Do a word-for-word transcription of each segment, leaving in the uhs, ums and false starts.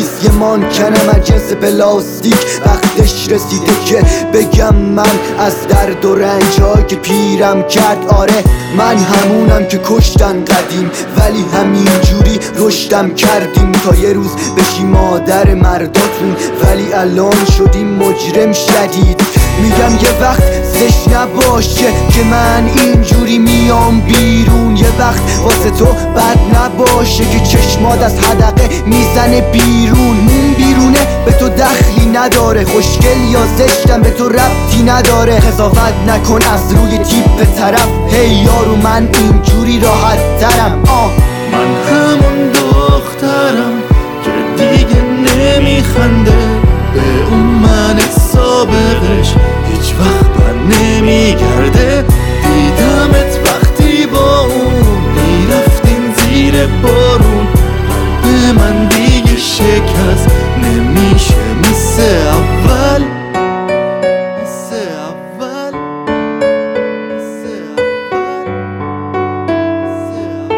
نیست یه مانکنم از جنس پلاستیک. وقتش رسیده که بگم من از درد و رنج‌ها که پیرم کرد. آره من همونم که کشتن قدیم، ولی همین جوری رشدم کردیم تا یه روز بشی مادر مرداتون، ولی الان شدیم مجرم شدید. میگم یه وقت زشت نباشه که من اینجوری میام بیرون، یه وقت واسه تو بد نباشه که چشمات از حدقه میزنه بیرون. مون بیرونه به تو دخلی نداره، خوشگل یا زشتم به تو ربطی نداره. قضاوت نکن از روی تیپ طرف، هی یارو من اینجوری راحت ترم. آه من همون دخترم که دیگه نمیخنده به اون من سابقش، هیچ وقت بر نمیگرده. دیدمت وقتی با اون میرفتین زیر بارون، به من دیگه شکست نمیشه مثل اول، مثل اول، مثل اول، مثل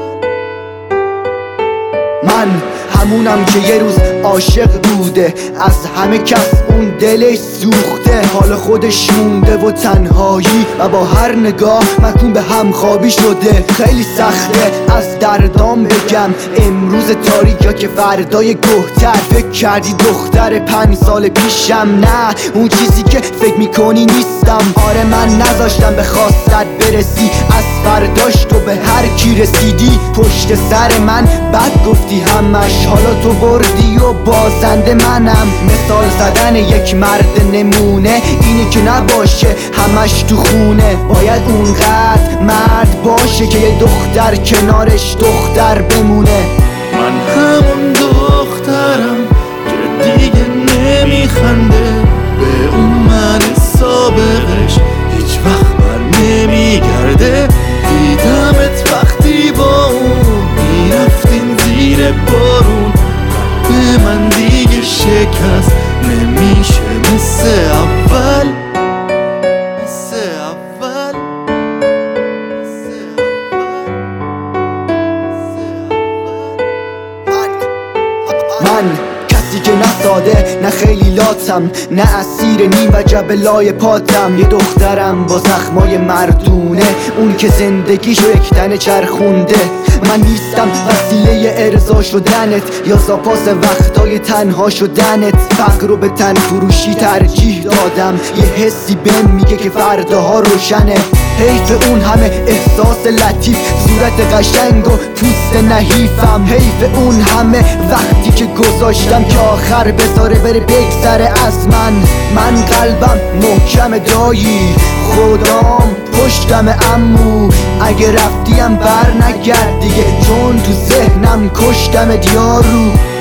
اول. من همونم که یه روز عاشق بوده، از همه کس اون دلش سوخته، حال خودش مونده و تنهایی و با هر نگاه مکون به همخوابی شده. خیلی سخته از دردام بگم امروز تاریکا که فردای گهتر. فکر کردی دختر پنج سال پیشم؟ نه اون چیزی که فکر میکنی نیستم. آره من نذاشتم به خواستت برسی، از فرداش تو به هر کی رسیدی پشت سر من بد گفتی همش. حالا تو بردی و بازنده منم. مثال زدن یک مرد نمونه اینه که نباشه همش تو خونه، باید اونقدر مرد باشه که یه دختر کنارش دختر بمونه. من همون دخترم که دیگه نمیخنده به اون من سابقش، هیچ وقت بر نمیگرده. دیدمت وقتی با اون میرفتین زیر بارون، به من دیگه شکست نمیشه مثل اول، مثل اول، مثل اول، مثل اول. من کسی که نه ساده نه خیلی لاتم، نه اسیر نیم و جبلای پاتم. یه دخترم با زخمای مردونه، اون که زندگیشو یک تنه چرخونده. من نیستم وسیله ارضا شدنت یا زاپاس وقتای تنها شدنت. فقر رو به تن فروشی ترجیح دادم، یه حسی بهم میگه که فرداها روشنه. حیف اون همه احساس لطیف، صورت قشنگ و پوست نحیفم. حیف اون همه وقتی که گذاشتم که آخر بذاره بره بگذره از من. من قلبم محکم دایی، خدام پشتم امو، اگه رفتیم بر نگرد دیگه، چون تو ذهنم کشتم دیارو.